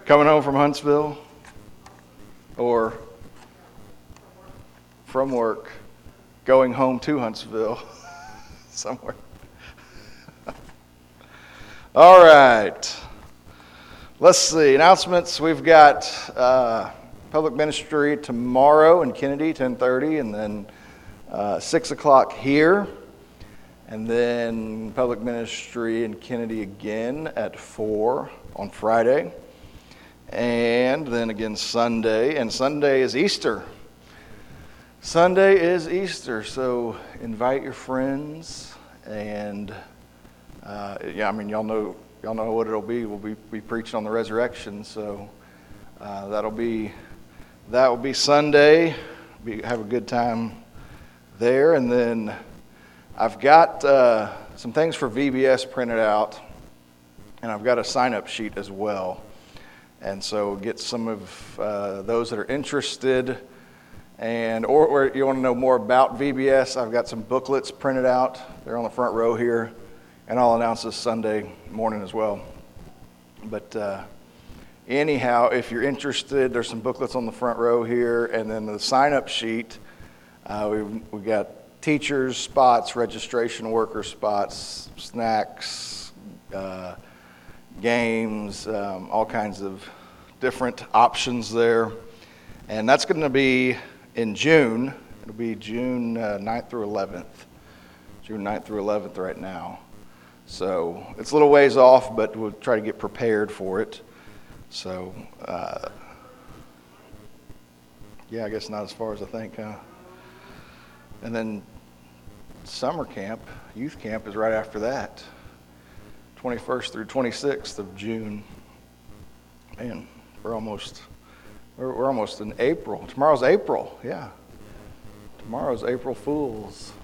Coming home from Huntsville or from work, going home to Huntsville somewhere. All right. Let's see. Announcements. We've got public ministry tomorrow in Kennedy, 10:30, and then 6 o'clock here. And then public ministry in Kennedy again at 4 on Friday. And then again Sunday. And Sunday is Easter. Sunday is Easter, so invite your friends. And y'all know what it'll be. We'll be preaching on the resurrection, so that will be Sunday. Have a good time there. And then I've got some things for VBS printed out, and I've got a sign-up sheet as well. And so get some of those that are interested, or you want to know more about VBS, I've got some booklets printed out. They're on the front row here, and I'll announce this Sunday morning as well. But anyhow, if you're interested, there's some booklets on the front row here, and then the sign-up sheet, we got teachers spots, registration worker spots, snacks, games, all kinds of different options there. And that's going to be in June. It'll be June 9th through 11th. June 9th through 11th right now. So it's a little ways off, but we'll try to get prepared for it. So, I guess not as far as I think, huh? And then summer camp, youth camp is right after that. 21st through 26th of June. Man, we're almost in April. Tomorrow's April, yeah. Tomorrow's April Fools.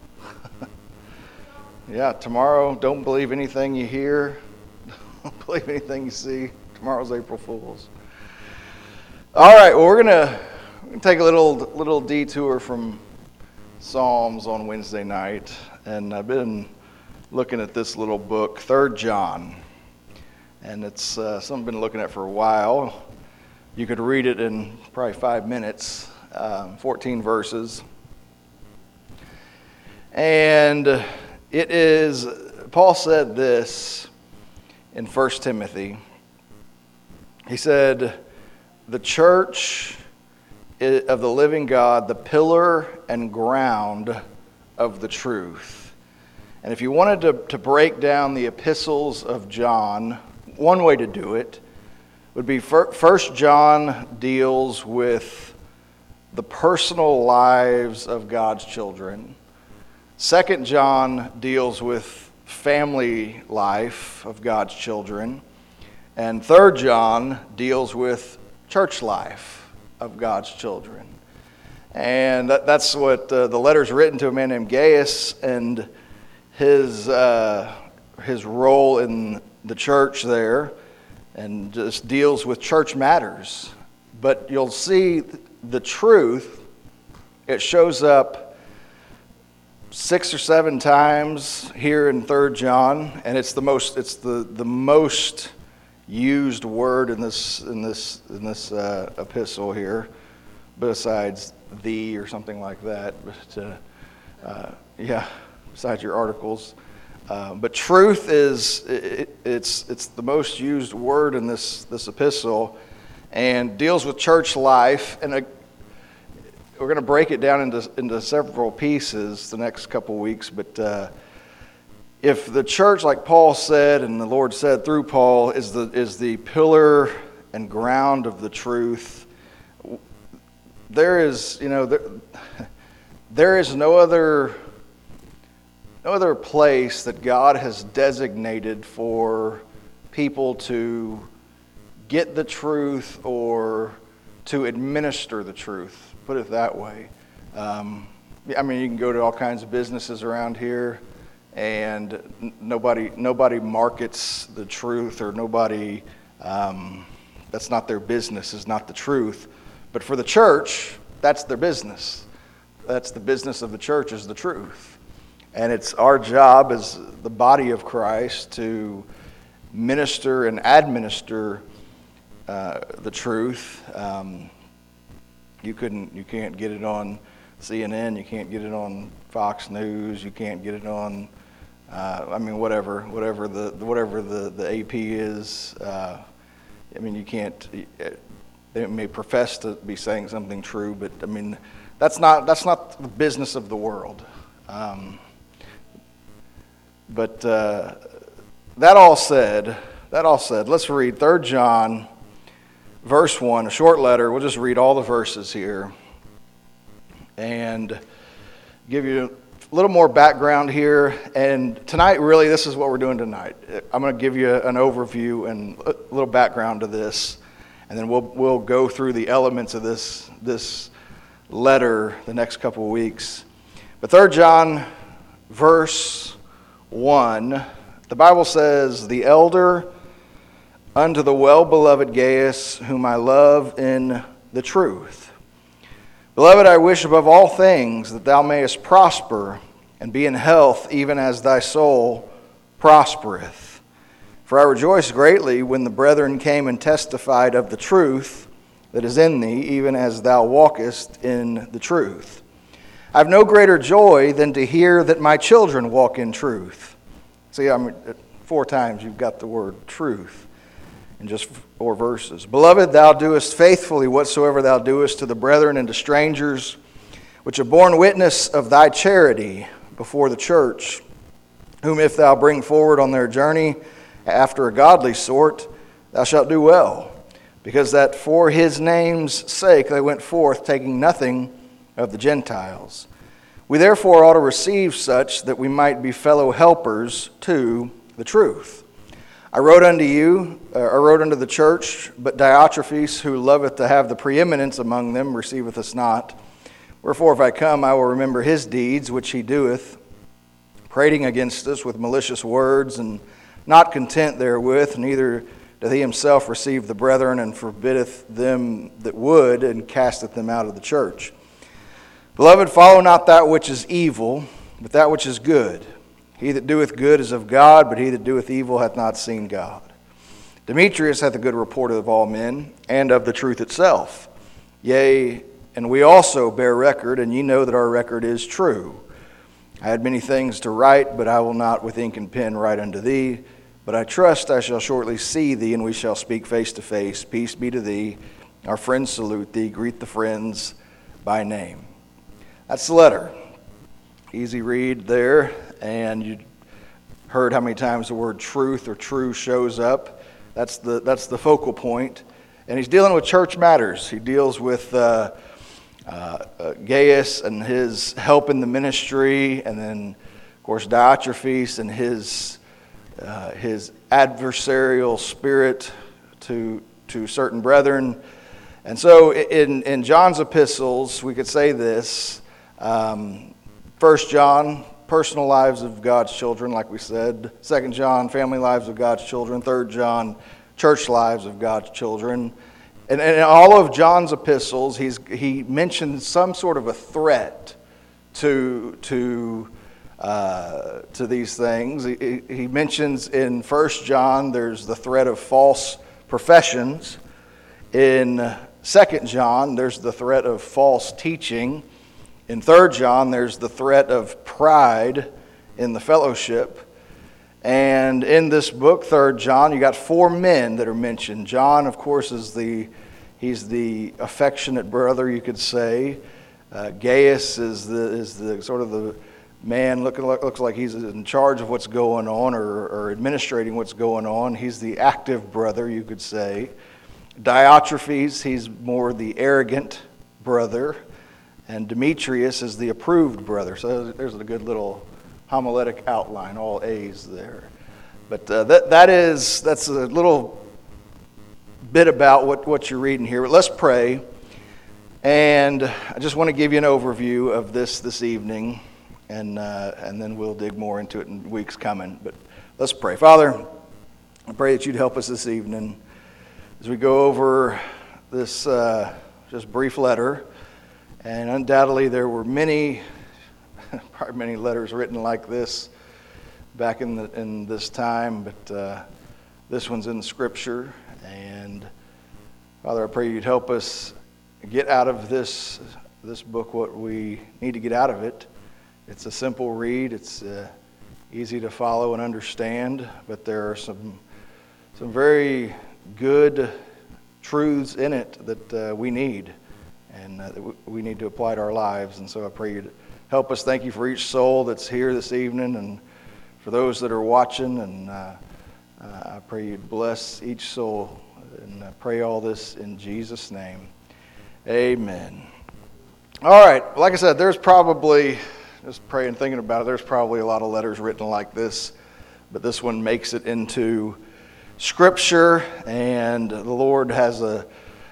Yeah, tomorrow, don't believe anything you hear. Don't believe anything you see. Tomorrow's April Fools. All right, well, we're gonna take a little detour from Psalms on Wednesday night, and I've been looking at this little book, 3 John, and it's something I've been looking at for a while. You could read it in probably 5 minutes, 14 verses, and it is, Paul said this in 1 Timothy. He said, the church of the living God, the pillar and ground of the truth. And if you wanted to break down the epistles of John, one way to do it would be 1 John deals with the personal lives of God's children. 2 John deals with family life of God's children. And 3 John deals with church life of God's children. And that's what the letter's written to a man named Gaius, and his role in the church there, and just deals with church matters. But you'll see the truth, it shows up 6 or 7 times here in 3 John, and it's the most used word in this epistle here, besides thee or something like that. But besides your articles. But truth is it's the most used word in this epistle, and deals with church life. And we're going to break it down into several pieces the next couple weeks. But if the church, like Paul said, and the Lord said through Paul, is the pillar and ground of the truth, there is no other place that God has designated for people to get the truth or to administer the truth. Put it that way. You can go to all kinds of businesses around here, and nobody markets the truth, or nobody, that's not their business, is not the truth. But for the church, that's their business. That's the business of the church, is the truth. And it's our job as the body of Christ to minister and administer the truth. You can't get it on CNN. You can't get it on Fox News. You can't get it on. Whatever the AP is. You can't. They may profess to be saying something true, but that's not the business of the world. But that all said, let's read 3 John, verse 1, a short letter. We'll just read all the verses here and give you a little more background here. And tonight, really, this is what we're doing tonight. I'm going to give you an overview and a little background to this, and then we'll go through the elements of this letter the next couple of weeks. But 3 John, verse 1, the Bible says, "The elder unto the well-beloved Gaius, whom I love in the truth. Beloved, I wish above all things that thou mayest prosper and be in health, even as thy soul prospereth. For I rejoiced greatly when the brethren came and testified of the truth that is in thee, even as thou walkest in the truth. I have no greater joy than to hear that my children walk in truth." See, 4 times you've got the word truth in just 4 verses. "Beloved, thou doest faithfully whatsoever thou doest to the brethren and to strangers, which have borne witness of thy charity before the church, whom if thou bring forward on their journey after a godly sort, thou shalt do well, because that for his name's sake they went forth, taking nothing of the Gentiles. We therefore ought to receive such, that we might be fellow helpers to the truth. I wrote unto the church, but Diotrephes, who loveth to have the preeminence among them, receiveth us not. Wherefore, if I come, I will remember his deeds, which he doeth, prating against us with malicious words, and not content therewith, neither doth he himself receive the brethren, and forbiddeth them that would, and casteth them out of the church. Beloved, follow not that which is evil, but that which is good. He that doeth good is of God, but he that doeth evil hath not seen God. Demetrius hath a good report of all men, and of the truth itself. Yea, and we also bear record, and ye know that our record is true. I had many things to write, but I will not with ink and pen write unto thee. But I trust I shall shortly see thee, and we shall speak face to face. Peace be to thee. Our friends salute thee. Greet the friends by name." That's the letter. Easy read there. And you heard how many times the word truth or true shows up. That's the focal point. And he's dealing with church matters. He deals with Gaius and his help in the ministry, and then, of course, Diotrephes and his adversarial spirit to certain brethren. And so in John's epistles, we could say this. 1 John, personal lives of God's children, like we said. 2 John, family lives of God's children. 3 John, church lives of God's children. And in all of John's epistles, he mentions some sort of a threat to these things. He mentions in 1 John there's the threat of false professions. In 2 John there's the threat of false teaching. In 3 John there's the threat of pride in the fellowship. And in this book, 3 John, you got 4 men that are mentioned. John, of course, he's the affectionate brother, you could say. Gaius is the sort of the man looks like he's in charge of what's going on or administrating what's going on. He's the active brother, you could say. Diotrephes, he's more the arrogant brother. And Demetrius is the approved brother. So there's a good little homiletic outline, all A's there. But that's a little bit about what you're reading here. But let's pray. And I just want to give you an overview of this evening, and then we'll dig more into it in weeks coming. But let's pray. Father, I pray that you'd help us this evening as we go over this just brief letter. And undoubtedly there were probably many letters written like this back in this time, but this one's in Scripture, and Father, I pray you'd help us get out of this book what we need to get out of it. It's a simple read. It's easy to follow and understand, but there are some very good truths in it that we need, and that we need to apply to our lives. And so I pray you'd help us. Thank you for each soul that's here this evening, and for those that are watching. And I pray you'd bless each soul, and I pray all this in Jesus' name. Amen. All right. Like I said, there's probably, just praying, thinking about it, there's probably a lot of letters written like this, but this one makes it into Scripture, and the Lord has a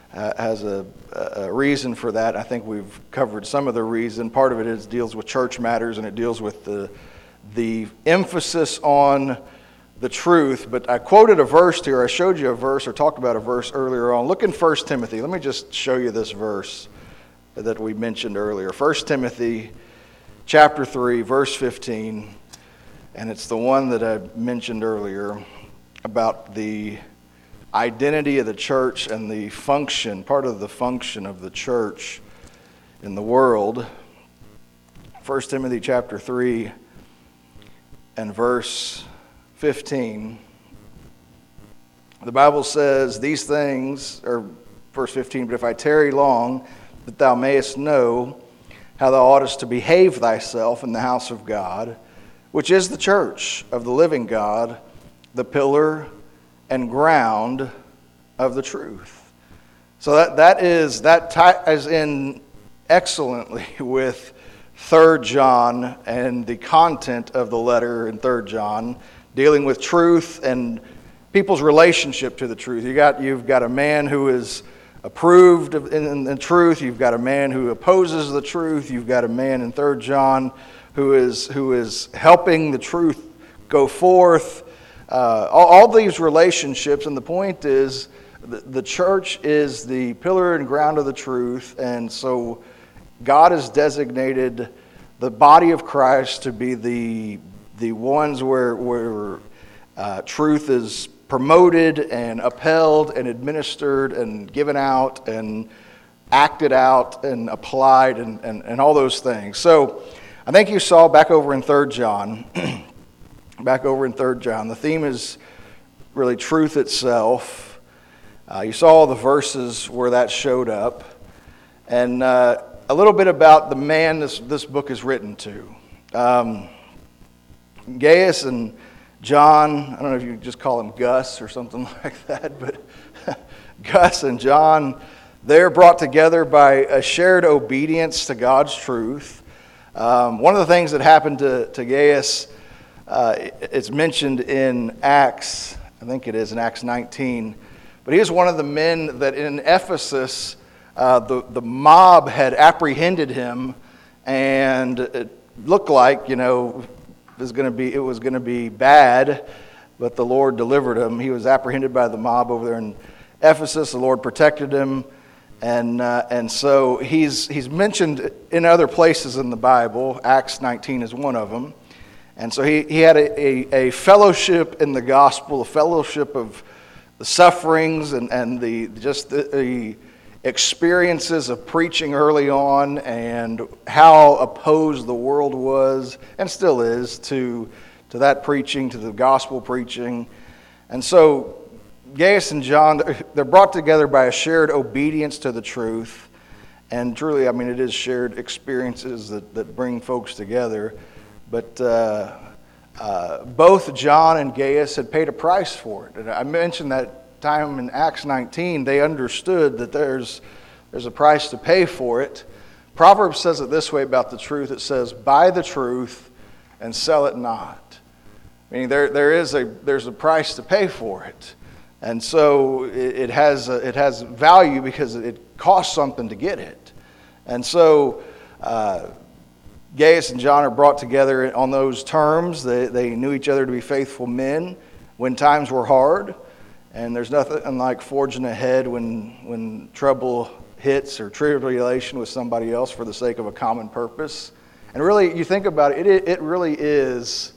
reason for that. I think we've covered some of the reason. Part of it deals with church matters, and it deals with the emphasis on the truth. But I quoted a verse here. I showed you a verse, or talked about a verse earlier on. Look in 1 Timothy. Let me just show you this verse that we mentioned earlier. 1 Timothy chapter 3, verse 15. And it's the one that I mentioned earlier about the identity of the church and the function, part of the function of the church in the world. 1 Timothy chapter 3 and verse 15. The Bible says these things, or verse 15, but if I tarry long, that thou mayest know how thou oughtest to behave thyself in the house of God, which is the church of the living God, the pillar and ground of the truth. So that ties in excellently with 3 John and the content of the letter in 3 John, dealing with truth and people's relationship to the truth. You've got a man who is approved in the truth. You've got a man who opposes the truth. You've got a man in 3 John who is helping the truth go forth. All these relationships, and the point is the church is the pillar and ground of the truth, and so God has designated the body of Christ to be the ones where truth is promoted and upheld and administered and given out and acted out and applied and all those things. So I think you saw back over in 3 John, the theme is really truth itself. You saw the verses where that showed up. And a little bit about the man this book is written to. Gaius and John, I don't know if you just call him Gus or something like that, but Gus and John, they're brought together by a shared obedience to God's truth. One of the things that happened to Gaius, it's mentioned in Acts, I think it is in Acts 19, but he was one of the men that in Ephesus, the mob had apprehended him, and it looked like, it was going to be bad, but the Lord delivered him. He was apprehended by the mob over there in Ephesus. The Lord protected him, and so he's mentioned in other places in the Bible. Acts 19 is one of them. And so he had a fellowship in the gospel, a fellowship of the sufferings and the experiences of preaching early on, and how opposed the world was and still is to that preaching, to the gospel preaching. And so Gaius and John, they're brought together by a shared obedience to the truth. And truly, it is shared experiences that bring folks together. But both John and Gaius had paid a price for it. And I mentioned that time in Acts 19, they understood that there's a price to pay for it. Proverbs says it this way about the truth. It says, "Buy the truth and sell it not." Meaning there's a price to pay for it, and so it has value because it costs something to get it. And so Gaius and John are brought together on those terms. They knew each other to be faithful men when times were hard. And there's nothing like forging ahead when trouble hits or tribulation with somebody else for the sake of a common purpose. And really, you think about it, it really is.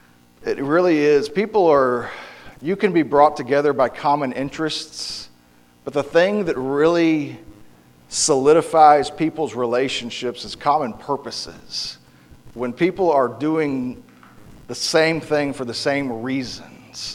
You can be brought together by common interests But the thing that really solidifies people's relationships is common purposes. When people are doing the same thing for the same reasons,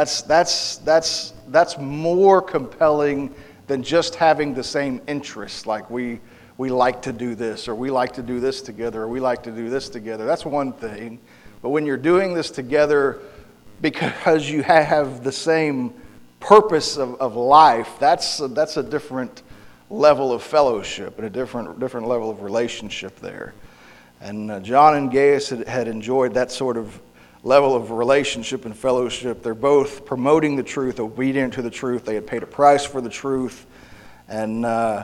that's more compelling than just having the same interests, like we like to do this, or we like to do this together, or we like to do this together. That's one thing. But when you're doing this together because you have the same purpose of life, that's a different level of fellowship and a different level of relationship there. And John and Gaius had enjoyed that sort of level of relationship and fellowship. They're both promoting the truth, obedient to the truth. They had paid a price for the truth. And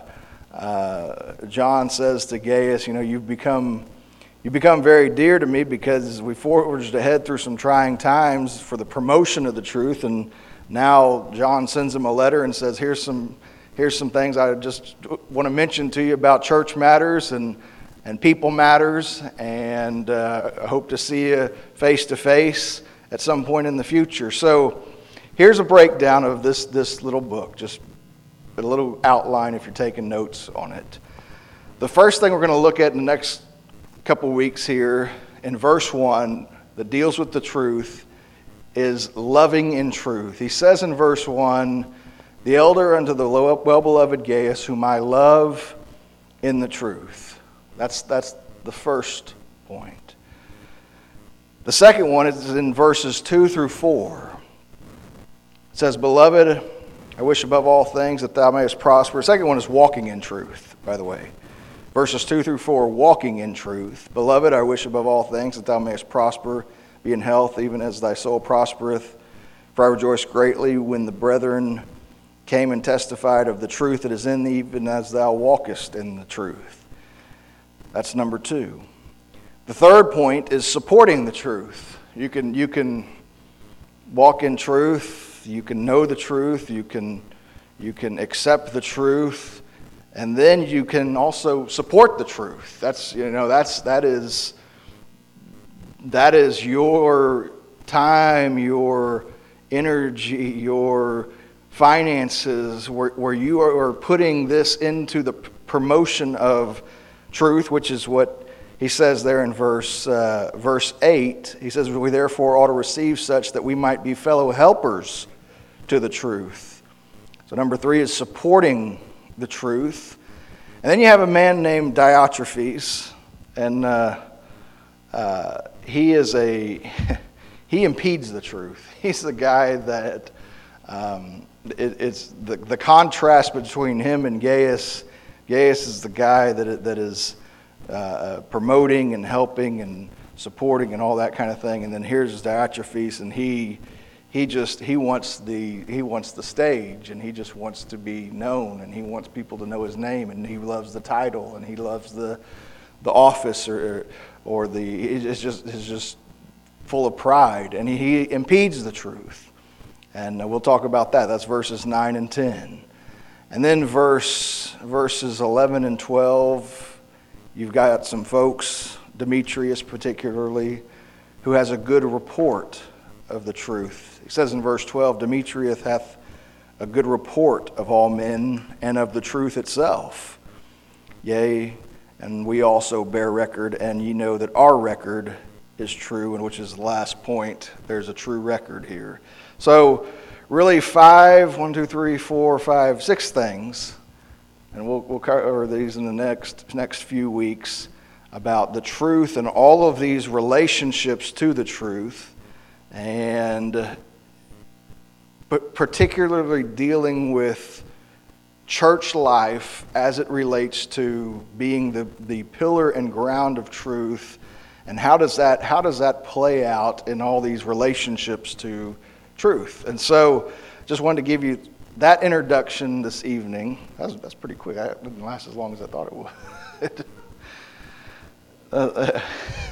John says to Gaius, you've become very dear to me because we forged ahead through some trying times for the promotion of the truth. And now John sends him a letter and says, here's some things I just want to mention to you about church matters and people matters, and I hope to see you face to face at some point in the future. So here's a breakdown of this little book, just a little outline if you're taking notes on it. The first thing we're going to look at in the next couple weeks here in verse 1 that deals with the truth is loving in truth. He says in verse 1, the elder unto the well-beloved Gaius, whom I love in the truth. That's the first point. The second one is in verses 2 through 4. It says, beloved, I wish above all things that thou mayest prosper. The second one is walking in truth, by the way. Verses 2 through 4, walking in truth. Beloved, I wish above all things that thou mayest prosper, be in health, even as thy soul prospereth. For I rejoice greatly when the brethren came and testified of the truth that is in thee, even as thou walkest in the truth. That's number 2. The third point is supporting the truth. You can walk in truth, you can know the truth, you can accept the truth, and then you can also support the truth. That is your time, your energy, your finances, where you are putting this into the promotion of truth, which is what he says there in verse 8. He says, we therefore ought to receive such that we might be fellow helpers to the truth. So number 3 is supporting the truth. And then you have a man named Diotrephes, and he impedes the truth. He's the guy that it's the contrast between him and Gaius. Gaius is the guy that is promoting and helping and supporting and all that kind of thing. And then here's Diotrephes, and he wants the stage, and he just wants to be known, and he wants people to know his name, and he loves the title, and he loves the office or it's just full of pride, and he impedes the truth. And we'll talk about that. That's verses 9 and 10. And then verses 11 and 12, you've got some folks, Demetrius particularly, who has a good report of the truth. It says in verse 12, Demetrius hath a good report of all men and of the truth itself. Yea, and we also bear record, and ye know that our record is true, and which is the last point. There's a true record here. So really 6 things, and we'll cover these in the next few weeks, about the truth and all of these relationships to the truth, and but particularly dealing with church life as it relates to being the pillar and ground of truth, and how does that play out in all these relationships to truth. And so just wanted to give you that introduction this evening. That's pretty quick. It didn't last as long as I thought it would.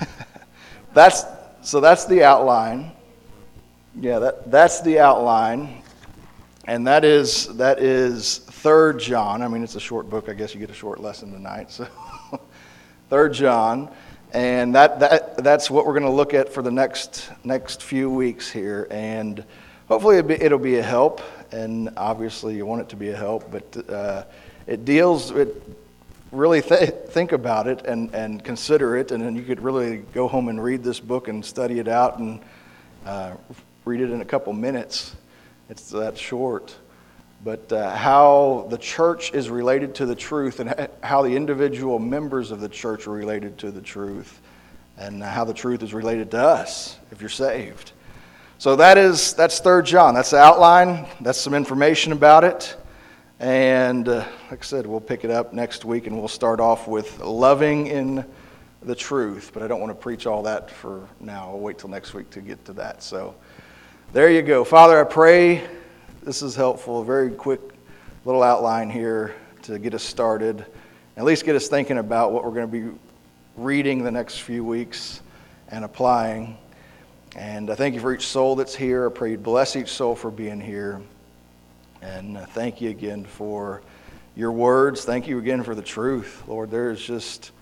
That's the outline. Yeah, that's the outline. And that is 3 John. I mean, it's a short book. I guess you get a short lesson tonight. So 3 John. And that's what we're going to look at for the next few weeks here. And hopefully it'll be a help, and obviously you want it to be a help, but it deals with really think about it and consider it, and then you could really go home and read this book and study it out and read it in a couple minutes. It's that short. But how the church is related to the truth, and how the individual members of the church are related to the truth, and how the truth is related to us if you're saved. So that's 3 John. That's the outline. That's some information about it. And like I said, we'll pick it up next week, and we'll start off with loving in the truth. But I don't want to preach all that for now. I'll wait till next week to get to that. So there you go. Father, I pray this is helpful. A very quick little outline here to get us started, at least get us thinking about what we're going to be reading the next few weeks and applying. And I thank you for each soul that's here. I pray you'd bless each soul for being here. And thank you again for your words. Thank you again for the truth. Lord, there's just,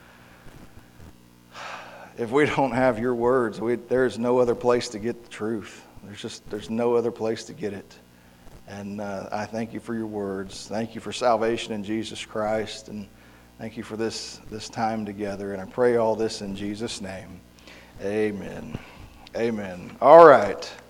if we don't have your words, there's no other place to get the truth. There's no other place to get it. And I thank you for your words. Thank you for salvation in Jesus Christ. And thank you for this time together. And I pray all this in Jesus' name. Amen. Amen. All right.